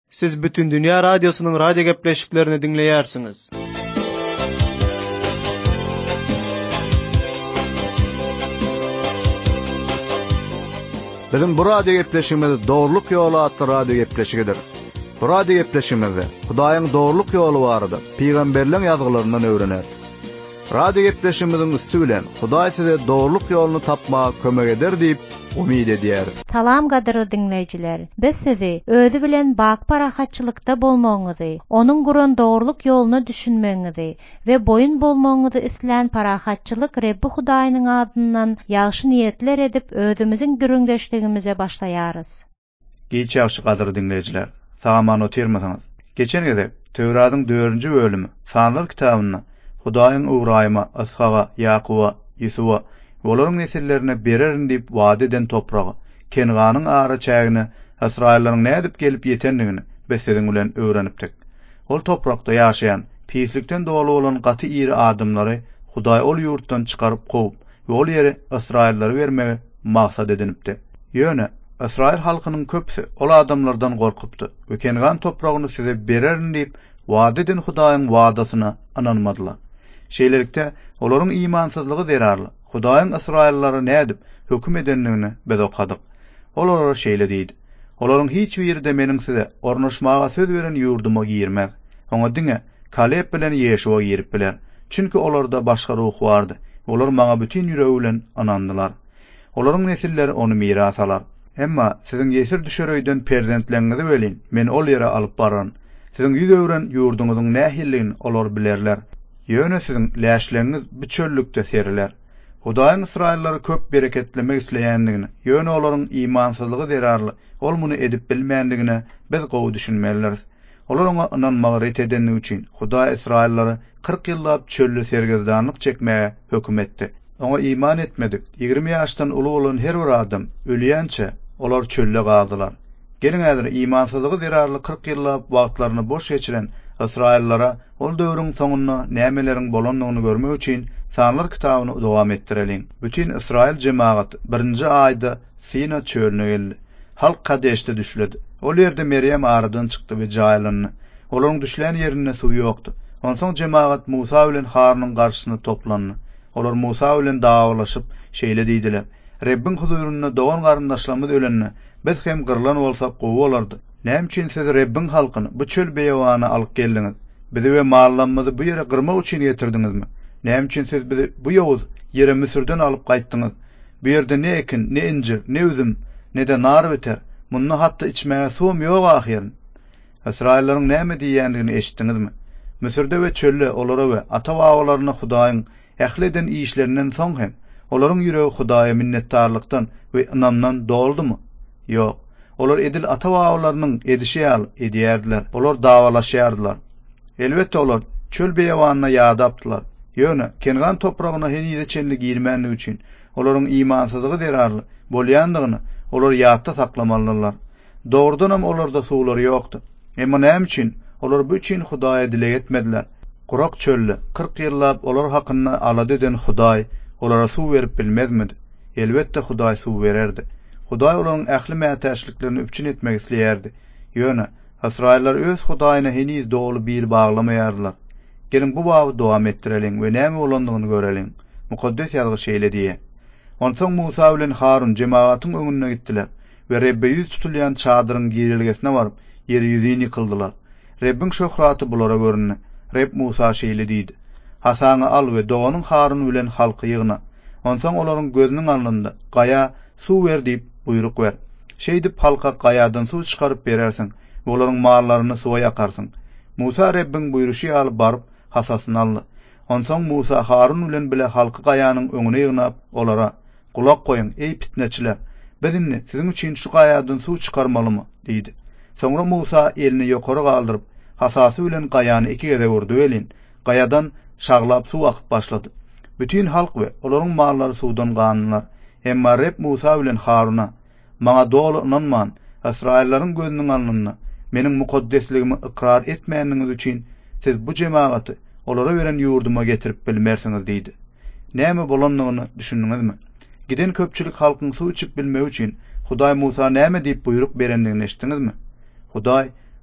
Siz bütün dünya radyosunun radyo gepleşiklerini dinleyersiniz. Bizim bu radyo gepleşigimiz Doğruluk Yolu adlı radyo gepleşigidir. Bu radyo gepleşigimizde Hudaýyň doğruluk ýoly barada peýgamberliň ýazgylaryndan öwrener. Radyo gepleşigimizin üstü bilen Hudaý size doğruluk ýolunu tapmaga kömek eder diýip umid edýär. Salam gadyrly dinleýijiler. Biz sizi özü bilen bak parahatçylykda bolmagyňyzy, onuň guran doğruluk ýolunu düşünmeňizi we boyun bolmagyňyzy islen parahatçylyk Rebbi Hudaýynyň adyndan ýagşy niýetler edip özümiziň dürüňdeşligimize başlaýarys. Geç ýagşy gadyrly dinleýijiler. Saman oturmasaňyz. Geçen gede Tevratyň 4-nji bölümi Sanlar kitabyna Hudaýyň Ibrahima, Ishaga, Yakuba, Yusufa olaryň nesillerine bererin diýip wada eden topragy, Keнгanyň ara çägini Israýllaryň nädip gelip ýetendigini biz siziň bilen öwrenipdik. Ol toprakda ýaşaýan, pislikden dolu bolan gaty iri adamlary Hudaý ol ýurtdan çykaryp goýup, ol ýere Israýllary bermegi maksat edinipdi. Ýöne Israýl halkynyň köpüsi ol adamlardan gorkupdy we Kengan topragyny size bererin diýip wada eden Hudaýyň wadasyna inanmadylar. Şeýlelikde olaryň imansyzlygy zerarly. Hudaýyň Israýllary nädip höküm edenligini biz okadyk. Olar şeýle diýdi. Olaryň hiç bir ýerde meniň size ornaşmaga söz beren ýurduma girmez. Oňa diňe Kaleb bilen Ýeşua girip biler. Çünki olarda başga ruh bardy. Olar maňa bütün ýüregi bilen anandylar. Olaryň nesilleri onu miras alar. Emma siziň ýesir düşeröýden perzentlerinizi welin, men ol ýere alyp baran. Siziň ýüz öwren ýurdunuzun nähilligini olar bilerler. Ýöne siziň läşleriniz bu çöllükde seriler. Hudaýyň Israýllary köp bereketlemek isleýändigini, ýöne olaryň imansyzlygy zerarly, ol muny edip bilmeýändigine biz gowy düşünmeleriz. Olar oňa inanmagy ret edenligi üçin Hudaý Israýllary 40 ýyllap çöllü sergezdanlyk çekmäge höküm etdi. Oňa iman etmedik. 20 ýaşdan uly bolan her bir adam ölýänçe olar çölle galdylar. Gelin häzir imansyzlygy zerarly 40 ýyllap wagtlaryny boş geçiren Israýllara ol döwrüň soňuna nämeleriň bolanlygyny görmek üçin Sanlar kitabyny dowam etdireliň. Bütün Israýl jemaat 1-nji aýda Sina çölüne geldi. Halk Kadeşde düşledi. Ol ýerde Meryem aradan çykdy we jaýlandy. Olaryň düşlän ýerinde suw ýokdy. Onsoň jemaat Musa bilen Harunyň garşysyna toplandy. Olar Musa bilen daglaşyp şeýle diýdiler: Rebbiň huzuryna dogan garyndaşlarymyz ölenne biz hem gyrlan bolsak gowy bolardy. Näme üçin siz Rebbiň halkyny bu çöl beýawana alyp geldiňiz? Bizi we mallarymyzy bu ýere gyrmak üçin getirdiňizmi? Näme üçin siz bizi bu ýowuz ýere Misirden alyp gaýtdyňyz? Bu ýerde ne ekin, ne incir, ne üzüm, ne de nar biter. Munny hatda içmäge suwum ýok ahyryn. Israýllaryň näme diýýändigini eşitdiňizmi? Misirde we çölle olara we ata-babalaryna Hudaýyň ähleden işlerinden soň hem olaryň ýüregi Hudaýa minnetdarlykdan we inamdan doldumy? Ýok. Olar edil ata-babalarynyň edişi ýaly edýärdiler. Olar dawalaşýardylar. Elbetde olar çöl beýawanyna ýadapdylar. Ýöne Kengan topragyna henüýde çenlik girmänligi üçin olaryň imansyzlygy zerarly bolýandygyny olar ýatda saklamalylar. Dogrudan hem olarda suwlary ýokdy. Emma näme üçin olar bu üçin Hudaýa dile etmediler. Kurak çölle 40 ýyllap olar hakyny alady eden Hudaý olara suw berip bilmezmidi? Elbetde Hudaý suw bererdi. Hudaý olaryň ähli mätäçliklerini üpçün etmek isleýärdi. Ýöne Israýllar öz Hudaýyna henüýde dogly bir baglamaýardylar. Gelin bu bagy dowam etdireliň we näme bolandygyny göreliň. Mukaddes ýazgy şeýle diýe. Onsoň Musa bilen Harun jemaatyň öňüne gitdiler we Rebbe ýüz tutulýan çadyryň girilgesine baryp ýeri ýüzüni ýykyldylar. Rebbiň şöhraty bulara görünne. Reb Musa şeýle diýdi: Hasany al we doganyň Harun bilen halky ýygyna. Onsoň olaryň gözüniň alnynda gaýa suw ber diýip buyruk ber. Şeýdip halka gaýadan suw çykaryp berersiň we olaryň mallaryny suwa ýakarsyň. Musa Rebbiň buyruşy alyp baryp hasasyny aldy. Onsoň Musa Harun bilen bile halky gaýanyň öňüne ýygnap olara: Kulak koyun ey pitneçiler. Bizimni siziň üçin şu gaýadan suw çykarmalymy diýdi. Soňra Musa elini ýokary galdyryp hasasy bilen gaýany iki gede vurdy welin. Gaýadan şaglap suw akyp başlady. Bütün halk we olaryň mallary suwdan gandylar. Emma Reb Musa bilen Haruna: Maňa dogry inanman, Israýllaryň gözüniň alnyna meniň mukaddesligimi ikrar etmeýändiňiz üçin siz bu jemaaty olara beren ýurduma getirip bilmersiňiz diýdi. Näme bolanlygyny düşündiňizmi? Giden köpçülik halkyň suw içip bilmek üçin Hudaý Musa näme diýip buyruk berendigini eşitdiňizmi? Hudaý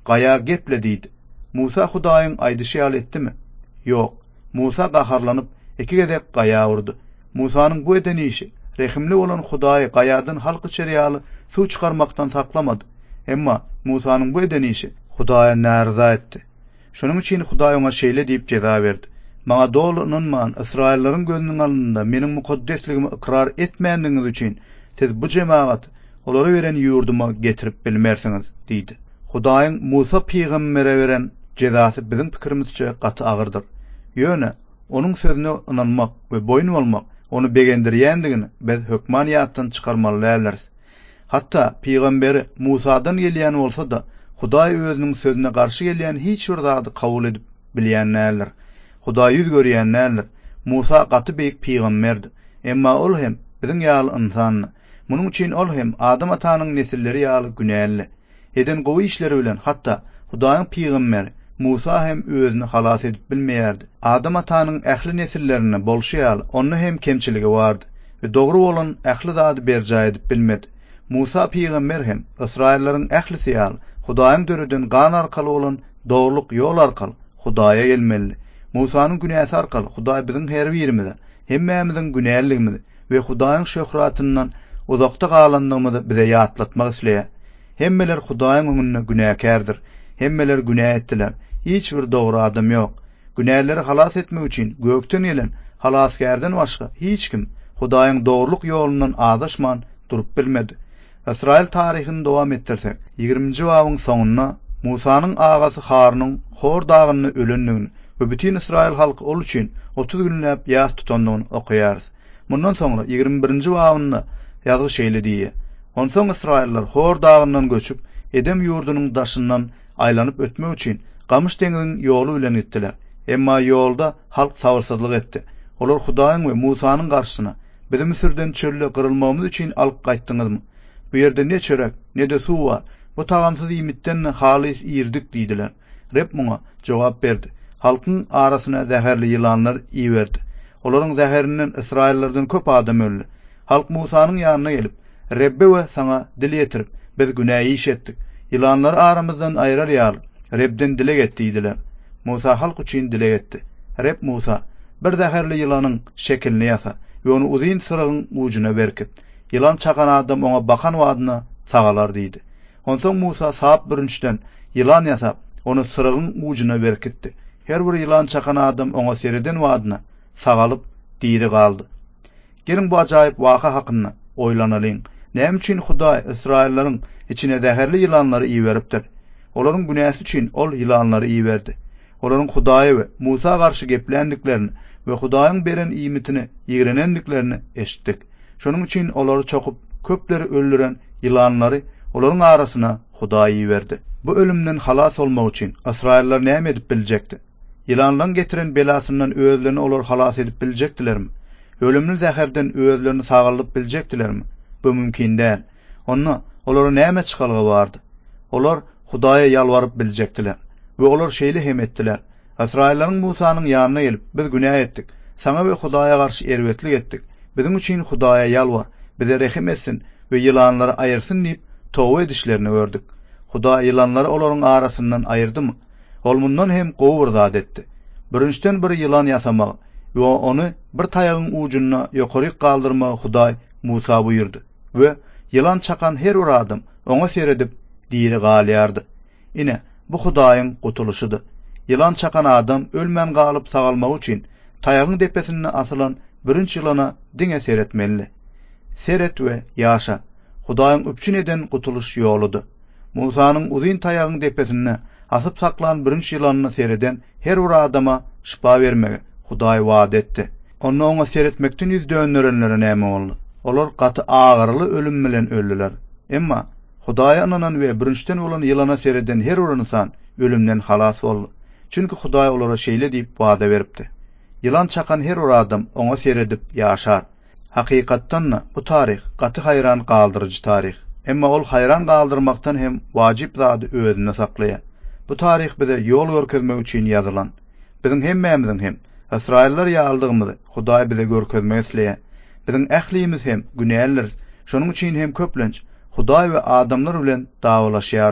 Gaya geple diýdi. Musa Hudaýyň aýdyşy ýaly etdimi? Ýok. Musa gaharlanyp iki gedek gaya urdy. Musanyň bu edenişi rehimli olan Hudaý gayadan halk içeri ýaly suw çykarmakdan saklamady. Emma Musanyň bu edenişi Hudaýa närza etdi. Şonuň üçin Hudaý oňa şeýle diýip jeza berdi. Maňa dolanman Israýellaryň gözüniň alnynda meniň mukaddesligimi ikrar etmäňiňiz üçin siz bu jemaat olary beren ýurduma getirip bilmersiňiz diýdi. Hudaýyň Musa peýgambere beren jezasy biziň pikirimizçe gaty agyrdyr. Ýöne onuň sözüne inanmak we boyun bolmak onu begendirýändigini biz hökmaniyatdan çykarmaly däleriz. Hatda peýgamberi Musadan gelýän bolsa da Hudaý özüniň sözüne garşy gelýän hiç bir zady kabul edip bilýän näler. Hudaý ýüz görýän näler. Musa gaty beýik peýgamberdi. Emma ol hem biziň ýaly insan. Munuň üçin ol hem Adam atanyň nesilleri ýaly günäli. Eden gowy işleri bilen hatda Hudaýyň peýgamberi Musa hem özüni halas edip bilmeýärdi. Adam atanyň ähli nesillerine bolşy ýaly onu hem kemçiligi bardy we dogry bolan ähli zady berja edip bilmedi. Musa peýgamber hem Israýellaryň ählisi ýaly Hudaýyň dörüden gan arkaly bolan dogurluk ýol arkaly Hudaýa gelmeli. Musanyň günäsi arkaly Hudaý biziň her birimize hemmämiziň günälligimizi we Hudaýyň şöhratyndan uzakda galandygymyzy bize ýatlatmak isleýär. Hemmeler Hudaýyň öňünde günäkärdir. Hemmeler günä etdiler. Hiç bir dogry adam ýok. Günäleri halas etmek üçin gökden gelen halaskärden başga hiç kim Hudaýyň dogurluk ýolundan azaşman durup bilmedi. Israil tarihini dowam ettirsek, 20-nji babyň soňuna Musanyň agasy Harunyň Hor dagyny ölendigini we bütün Israil halky ol üçin 30 günläp ýas tutandygyny okuýarys. Mundan soňra 21-nji babynda ýazgy şeýle diýýär. Onsoň Israillar Hor dagynyň göçüp Edem ýurdunyň daşyndan aýlanyp ötmek üçin Gamış deňiziň ýoly bilen gitdiler. Emma ýolda halk sabırsyzlyk etdi. Olar Hudaýyň we Musanyň garşysyna bizi Misirden çölle gyrylmamyz üçin alyp gaýtdyňyzmy? Bu ýerde ne çörek, ne de suw bar. Bu tagamsyz iýmitden halis ýerdik diýdiler. Reb muňa jogap berdi. Halkyň arasyna zäherli ýylanlar iýberdi. Olaryň zäherinden Israýellerden köp adam öldü. Halk Musanyň ýanyna gelip, Rebbe we saňa dil ýetirip, biz günäh iş etdik. Ýylanlar aramyzdan aýrar ýaly. Rebden dilek etdi diýdiler. Musa halk üçin dilek etdi. Reb Musa, bir zäherli ýylanyň şekilini ýasa we onu uzyn syragyň ucuna berkip, ýylan çakan adam oňa bakan wadyna sagalar diýdi. Onsoň Musa sap birinçden ýylan ýasap, onu syragyň ucuna berkitdi. Her bir ýylan çakan adam oňa sereden wadyna sagalyp diri galdy. Gelin bu ajaýyp waka hakyna oýlanalyň. Näme üçin Hudaý Israýellaryň içine zäherli ýylanlary iýberipdir? Olaryň günäsi üçin ol ýylanlary iýberdi. Olaryň Hudaýa we Musa garşy geplendiklerini we Hudaýyň beren iýmitini ýigrenendiklerini eşitdik. Şonuň üçin olary çokup köpleri öldüren ýylanlary olaryň arasyna Hudaý iýberdi. Bu ölümden halas bolmak üçin Israýellar näme edip biljekdi? Ýylanlaryň getiren belasyndan özlerini olar halas edip biljekdilermi? Ölümli zäherden özlerini sagalyp biljekdilermi? Bu mümkin däl. Onda olary näme çykalygy bardy? Olar Hudaýa ýalwaryp biljekdiler we olar şeýle hem etdiler. Israýellaryň Musanyň ýanyna gelip, biz günäh etdik. Saňa we Hudaýa garşy erwetlik etdik. Biziň üçin Hudaýa ýalwar, bize rehim etsin we ýylanlary aýyrsyn diýip towa edişlerini gördük. Hudaý ýylanlary olaryň arasyndan aýyrdymy? Ol mundan hem gowy bir zat etdi. Birinçden bir ýylan ýasamak we onu bir taýagyň ucuna ýokary galdyrmak Hudaý Musa buyurdy we ýylan çakan her bir adam oňa seredip diri galýardy. Ine bu Hudaýyň gutuluşydy. Ýylan çakan adam ölmän galyp sagalmak üçin taýagyň depesine asylan birinçi ýylana diňe seretmeli. Seret we ýaşa. Hudaýyň öpçün eden gutuluş ýoludy. Musanyň uzyn taýagyň depesine asyp saklan birinçi ýylanyny sereden her bir adama şifa bermegi Hudaý wada etdi. Onu oňa seretmekden ýüz döndürenlere näme boldy? Olar gaty agyrly ölüm bilen öldüler. Emma Hudaýa ananan we birinçden bolan ýylana sereden her bir insan ölümden halas boldy. Çünki Hudaý olara şeýle diýip wada beripdi. Ýylan çakan her bir adam oňa seredip ýaşar. Hakykatdan bu tarih gaty hayran galdyrjy tarih. Emma ol hayran galdyrmakdan hem wajyp zady özüne saklaýar. Bu tarih bize ýol görkezmek üçin ýazylan. Biziň hemmämiziň hem Israýellar ýaldygymyzy Hudaý bize görkezmek isleýär. Biziň ählimiz hem günäller. Şonuň üçin hem köplenç Hudaý we adamlar bilen dawalaşýarys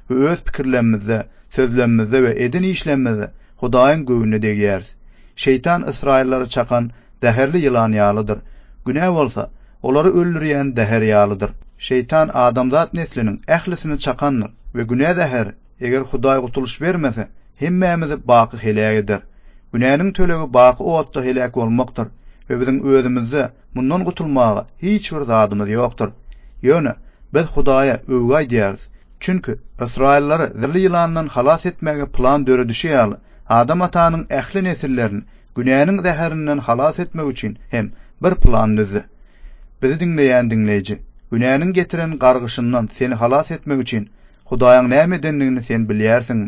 we öz pikirlerimizde, sözlerimizde we edin işlerimizde Hudaýyň göwüne degýäris. Şeytan Israillary çakan däherli ýylan ýalydyr. Günä bolsa, olary öldürýän däher ýalydyr. Şeytan adamzat nesliniň ählisini çakandyr we günä däher eger Hudaý gutuluş bermese, hemmämizi baky helak eder. Günäniň tölegi baky otda helak bolmakdyr we biziň özümizde mundan gutulmaga hiç bir zadymyz ýokdur. Ýöne biz Hudaýa öwgäy diýäris. Çünki Israillary zirli ýylandan halas etmäge plan döre düşýär. Adam atanyň ähli nesillerini günäniň däherinden halas etmek üçin hem bir plan düzdi. Bizi dinleýän dinleýiji, günäniň getiren gargyşyndan seni halas etmek üçin Hudaýyň näme edenligini sen bilýärsiňmi?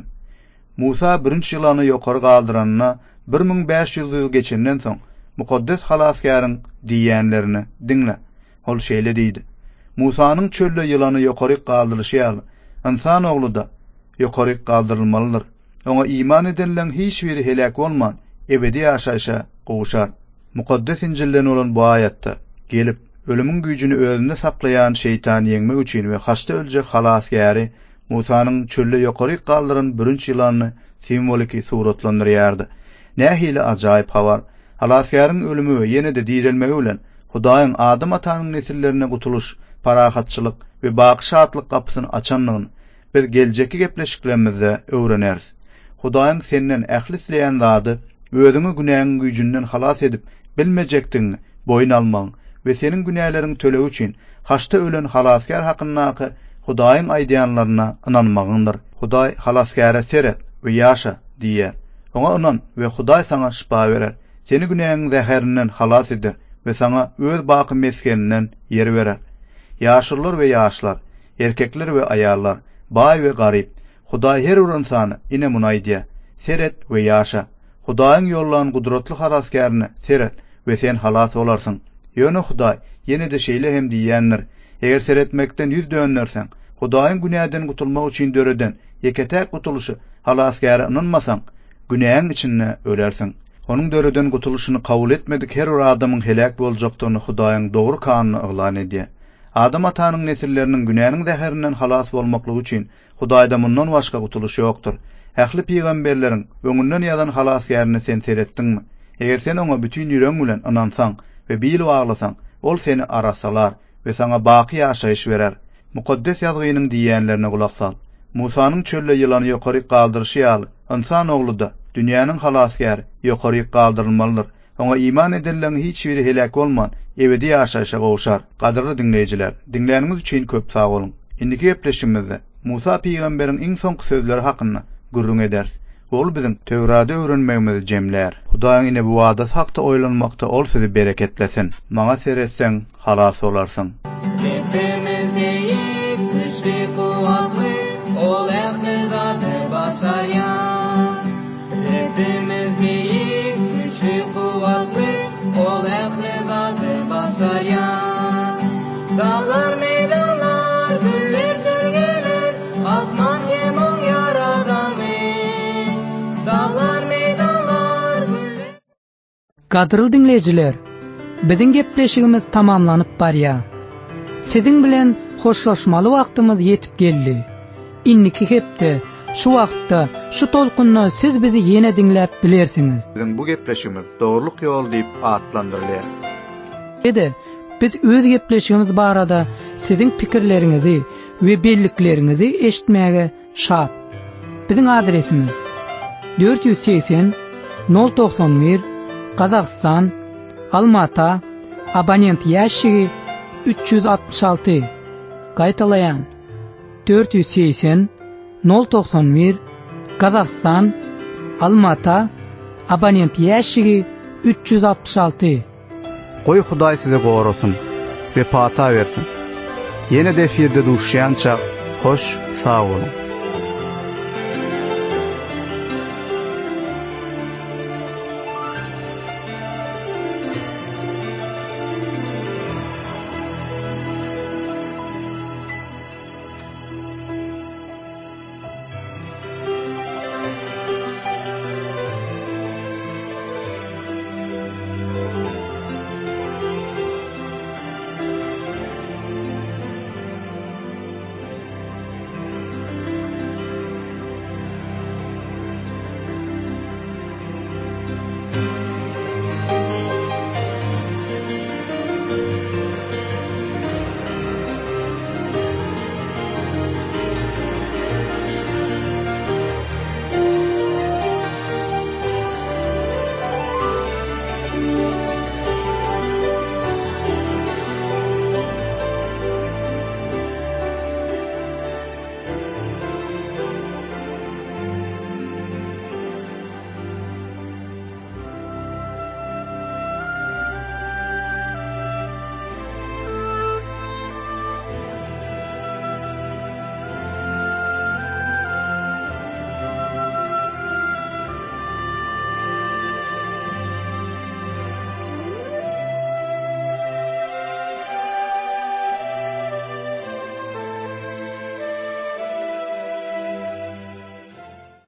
Musa birinçi ýylany ýokary galdyranyna 1500 ýyl geçenden soň mukaddes halaskäriň diýenlerini dinle. Ol şeýle diýdi. Musanyň çölde ýylany ýokary galdyryşy ýaly, insan oglu da ýokary galdyrylmalydyr. Oňa iman edenleň hiç biri helak bolman, ebedi ýaşaýşa gowuşar. Mukaddes İncilden olan bu ayatda gelip ölümün güýjüni özünde saklayan şeytan ýeňmek üçin we haçta öljek halaskäri Musanyň çölde ýokary galdyran birinçi ýylanyny simboliki suratlandyrýardy. Nähili ajaýyp habar. Halaskäriň ölümi we ýene-de dirilmegi bilen Hudaýyň Adam atanyň nesillerine gutuluş, parahatçylyk we baky şatlyk kapysyny açanlygyny biz geljeki gepleşiklerimizde öwreneriz. Hudaýyň senden ähli isleýän zady özüňi günäň güýjünden halas edip bilmejekdiňi boyun almaň we seniň günäleriň tölegi üçin haçta ölen halaskär hakyndaky Hudaýyň aýdýanlaryna inanmagyňdyr. Hudaý halaskäre seret we ýaşa diýer. Oňa inan we Hudaý saňa şifa berer. Seni günäň zäherinden halas eder we saňa öz baky meskeninden ýer berer. Ýaşylar we ýaşlar, erkekler we aýallar, baý we garyp, Hudaý her bir insany ine munaýdýa, seret we ýaşa. Hudaýyň ýollan gudratly halaskärini seret we sen halas bolarsyň. Ýöne Hudaý ýene-de şeýle hem diýýändir. Eger seretmekden ýüz dönnersen, Hudaýyň günäden gutulmak üçin döreden ýeketäk gutuluşy halaskäri inanmasaň, günäň içinde ölersiň. Onuň döreden gutuluşyny kabul etmedik her bir adamyň helak boljakdygyny Hudaýyň dogry kanyny eglan edýär. Adam atanyň nesilleriniň günäniň däherinden halas bolmaklygy üçin Hudaýda mundan başga gutuluş ýokdur. Ähli peýgamberleriň öňünden ýazan halaskärini sen seretdiňmi? Eger sen oňa bütün ýüregiň bilen inansaň we bilip aglasaň, ol seni arasalar we saňa baky ýaşaýyş berer. Mukaddes ýazgynyň diýenlerine gulak sal. Musanyň çölde ýylany ýokary galdyryşy ýaly, insan oglu da dünýäniň halaskäri ýokary galdyrylmalydyr. Oňa iman edenleň hiç biri helak bolman, ebedi ýaşaýşa gowuşar. Gadyrly dinleýijiler, dinleýänimiz üçin köp sag bolun. Indiki gepleşigimizde Musa peýgamberiň iň soňky sözleri hakyna gurrun ederiz. Ol biziň Tewrada öwrenmegimizi jemlär. Hudaýyň ine bu wada hakda oýlanmakda ol sizi bereketlesin. Maňa seretseň halas bolarsyň. Ol ähli zady başarýan. Rebimiz beýik, güçli kuvvatly, ol ähli zady başarýan. Dağlar, meydanlar, güller, çölgeler, asman hem oň yaradany. Dağlar, meydanlar, güller. Gadyrly dinleýijiler, biziň gepleşigimiz tamamlanyp barýar. Siziň bilen hoşlaşmaly wagtymyz ýetip geldi. İnniki hepde, şu wagtda, şu tolkunna siz bizi ýene dinläp bilersiňiz. Biziň bu gepleşigimiz dogrulyk ýol diýip atlandyrylýar. Ede, biz öz gepleşigimiz barada siziň pikirleriňizi we belliklerinizi eşitmäge şat. Biziň adresimiz 480 091 Kazakistan, Almata, abonent ýaşygy 366. Gaýtalaýan 480 091 Kazakistan, Almata, abonent ýaşygy 366. Goý Hudaý sizi gorusun we pata bersin. Ýene-de efirde duşýança hoş, sag bolun.